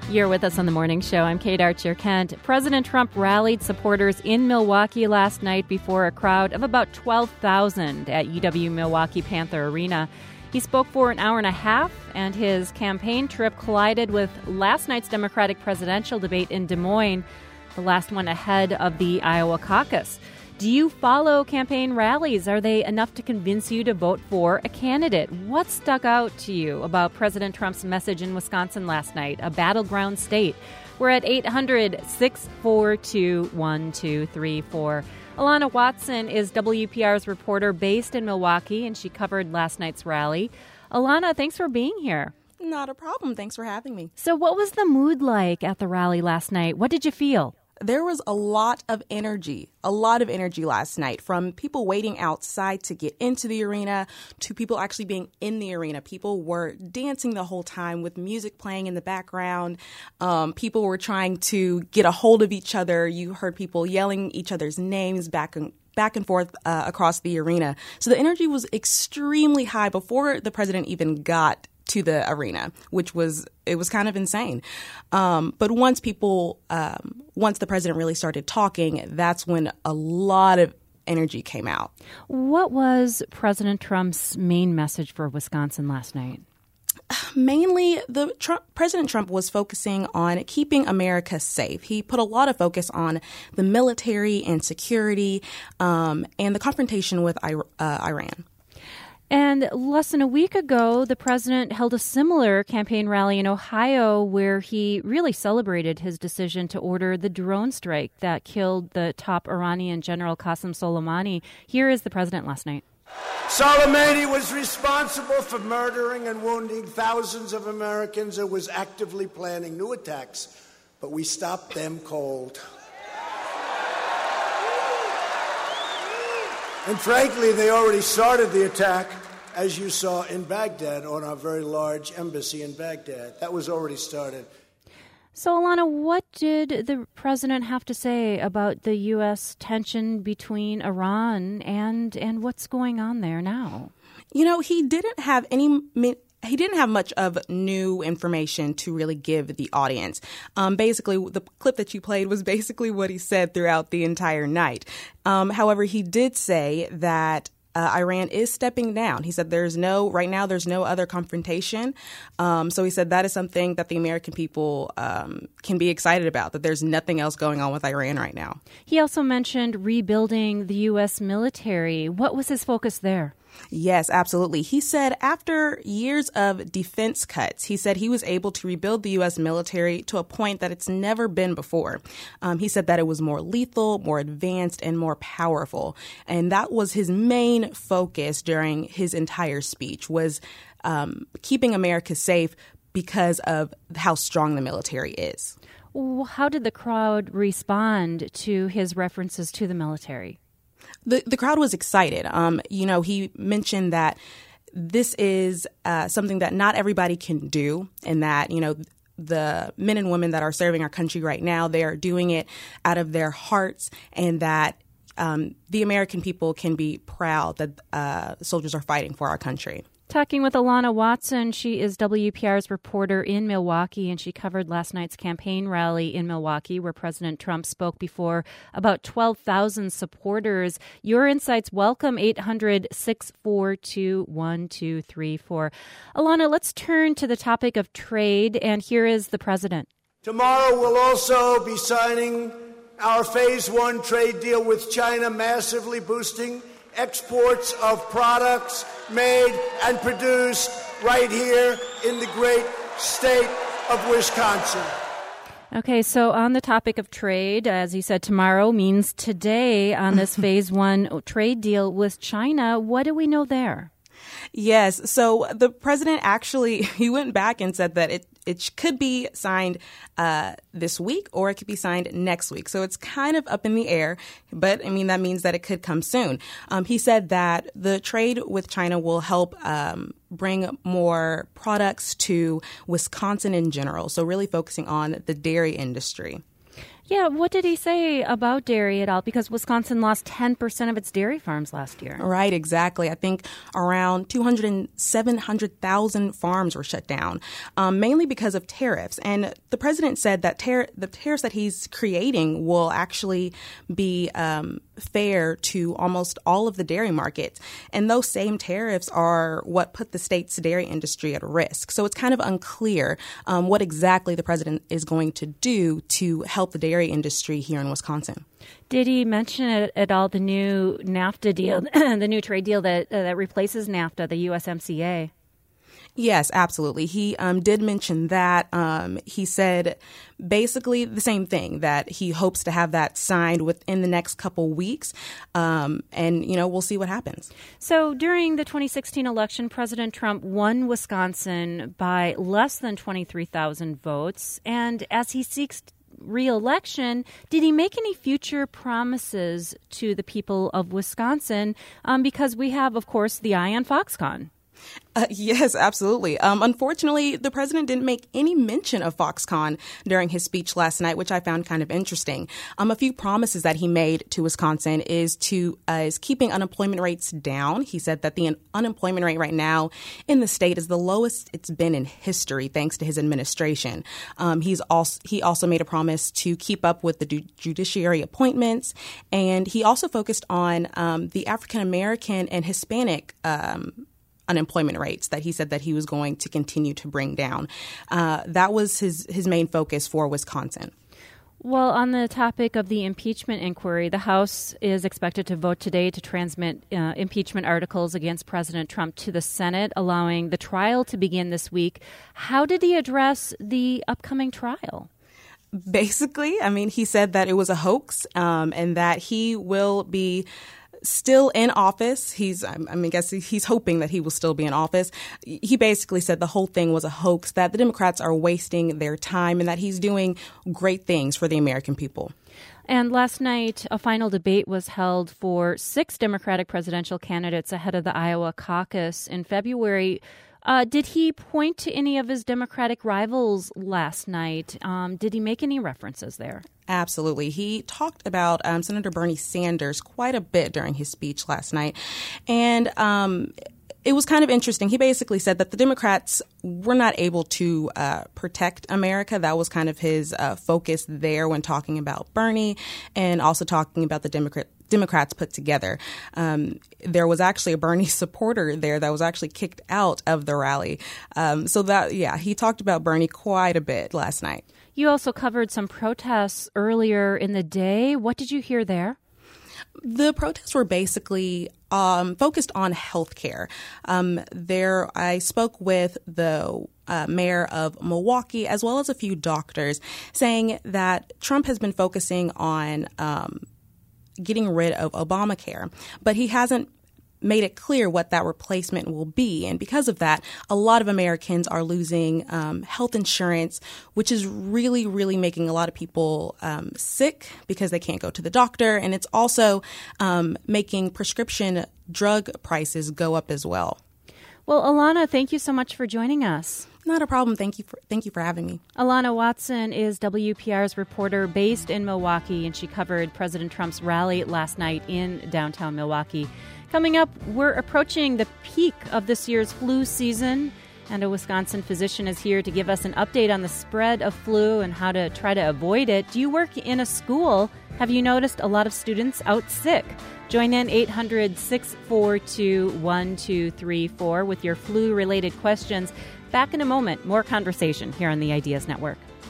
You're with us on the morning show. I'm Kate Archer-Kent. President Trump rallied supporters in Milwaukee last night before a crowd of about 12,000 at UW Milwaukee Panther Arena. He spoke for an hour and a half, and his campaign trip collided with last night's Democratic presidential debate in Des Moines, the last one ahead of the Iowa caucus. Do you follow campaign rallies? Are they enough to convince you to vote for a candidate? What stuck out to you about President Trump's message in Wisconsin last night, a battleground state? We're at 800-642-1234. Alana Watson is WPR's reporter based in Milwaukee, and she covered last night's rally. Alana, thanks for being here. Not a problem. Thanks for having me. So what was the mood like at the rally last night? What did you feel? There was a lot of energy last night, from people waiting outside to get into the arena to people actually being in the arena. People were dancing the whole time with music playing in the background. People were trying to get a hold of each other. You heard people yelling each other's names back and forth across the arena. So the energy was extremely high before the president even got to the arena, it was kind of insane. But once the president really started talking, that's when a lot of energy came out. What was President Trump's main message for Wisconsin last night? Mainly, President Trump was focusing on keeping America safe. He put a lot of focus on the military and security and the confrontation with Iran. And less than a week ago, the president held a similar campaign rally in Ohio where he really celebrated his decision to order the drone strike that killed the top Iranian general Qasem Soleimani. Here is the president last night. Soleimani was responsible for murdering and wounding thousands of Americans and was actively planning new attacks, but we stopped them cold. And frankly, they already started the attack, as you saw in Baghdad, on our very large embassy in Baghdad. That was already started. So, Alana, what did the president have to say about the U.S. tension between Iran and what's going on there now? You know, he didn't have much of new information to really give the audience. Basically, the clip that you played was basically what he said throughout the entire night. However, he did say that Iran is stepping down. He said right now there's no other confrontation. So he said that is something that the American people can be excited about, that there's nothing else going on with Iran right now. He also mentioned rebuilding the U.S. military. What was his focus there? Yes, absolutely. He said after years of defense cuts, he said he was able to rebuild the U.S. military to a point that it's never been before. He said that it was more lethal, more advanced, and more powerful. And that was his main focus during his entire speech, was keeping America safe because of how strong the military is. How did the crowd respond to his references to the military? The crowd was excited. He mentioned that this is something that not everybody can do, and that, the men and women that are serving our country right now, they are doing it out of their hearts, and that the American people can be proud that soldiers are fighting for our country. Talking with Alana Watson. She is WPR's reporter in Milwaukee, and she covered last night's campaign rally in Milwaukee where President Trump spoke before about 12,000 supporters. Your insights, welcome, 800-642-1234. Alana, let's turn to the topic of trade, and here is the president. Tomorrow we'll also be signing our Phase 1 trade deal with China, massively boosting exports of products made and produced right here in the great state of Wisconsin. Okay, so on the topic of trade, as you said, tomorrow means today on this Phase 1 trade deal with China. What do we know there? Yes. So the president he went back and said that it could be signed this week, or it could be signed next week. So it's kind of up in the air, but that means that it could come soon. He said that the trade with China will help bring more products to Wisconsin in general. So really focusing on the dairy industry. Yeah, what did he say about dairy at all? Because Wisconsin lost 10% of its dairy farms last year. Right, exactly. I think around 700,000 farms were shut down, mainly because of tariffs. And the president said that the tariffs that he's creating will actually be fair to almost all of the dairy markets. And those same tariffs are what put the state's dairy industry at risk. So it's kind of unclear what exactly the president is going to do to help the dairy industry here in Wisconsin. Did he mention at all the new NAFTA deal, the new trade deal that replaces NAFTA, the USMCA? Yes, absolutely. He did mention that. He said basically the same thing, that he hopes to have that signed within the next couple weeks. And, we'll see what happens. So during the 2016 election, President Trump won Wisconsin by less than 23,000 votes. And as he seeks re-election, did he make any future promises to the people of Wisconsin? Because we have, of course, the eye on Foxconn. Yes, absolutely. Unfortunately, the president didn't make any mention of Foxconn during his speech last night, which I found kind of interesting. A few promises that he made to Wisconsin is keeping unemployment rates down. He said that the unemployment rate right now in the state is the lowest it's been in history, thanks to his administration. He also made a promise to keep up with the judiciary appointments, and he also focused on the African American and Hispanic unemployment rates that he said that he was going to continue to bring down. That was his main focus for Wisconsin. Well, on the topic of the impeachment inquiry, the House is expected to vote today to transmit impeachment articles against President Trump to the Senate, allowing the trial to begin this week. How did he address the upcoming trial? Basically, he said that it was a hoax and that he will be still in office. He's hoping that he will still be in office. He basically said the whole thing was a hoax, that the Democrats are wasting their time, and that he's doing great things for the American people. And last night, a final debate was held for 6 Democratic presidential candidates ahead of the Iowa caucus in February. Did he point to any of his Democratic rivals last night? Did he make any references there? Absolutely. He talked about Senator Bernie Sanders quite a bit during his speech last night. And it was kind of interesting. He basically said that the Democrats were not able to protect America. That was kind of his focus there when talking about Bernie, and also talking about the Democrats put together. There was actually a Bernie supporter there that was actually kicked out of the rally. He talked about Bernie quite a bit last night. You also covered some protests earlier in the day. What did you hear there? The protests were basically focused on health care. I spoke with the mayor of Milwaukee, as well as a few doctors, saying that Trump has been focusing on getting rid of Obamacare, but he hasn't made it clear what that replacement will be. And because of that, a lot of Americans are losing health insurance, which is really, really making a lot of people sick because they can't go to the doctor. And it's also making prescription drug prices go up as well. Well, Alana, thank you so much for joining us. Not a problem. Thank you for having me. Alana Watson is WPR's reporter based in Milwaukee, and she covered President Trump's rally last night in downtown Milwaukee. Coming up, we're approaching the peak of this year's flu season, and a Wisconsin physician is here to give us an update on the spread of flu and how to try to avoid it. Do you work in a school? Have you noticed a lot of students out sick? Join in 800-642-1234 with your flu-related questions. Back in a moment, more conversation here on the Ideas Network.